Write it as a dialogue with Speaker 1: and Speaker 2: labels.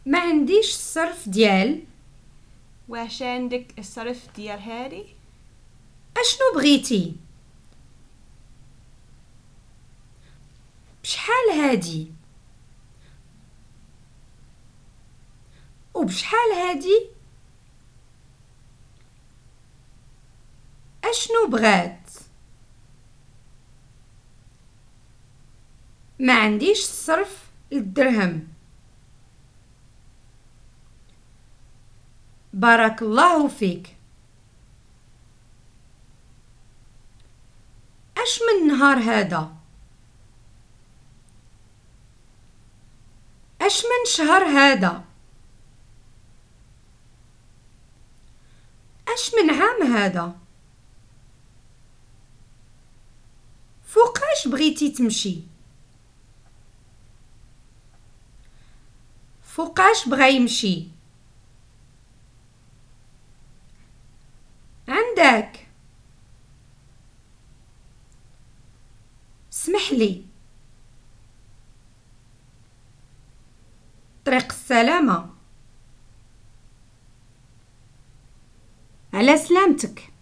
Speaker 1: ما عنديش الصرف ديال.
Speaker 2: واش عندك الصرف ديال هادي؟
Speaker 1: اشنو بغيتي؟ بشحال هادي؟ وبشحال هادي؟ اشنو بغات؟ ما عنديش الصرف للدرهم. بارك الله فيك. اش من نهار هذا؟ اش من شهر هذا؟ اش من عام هذا؟ فوقاش بغيتي تمشي؟ فوقاش بغا يمشي؟ عندك. اسمح لي. طريق السلامة. على سلامتك.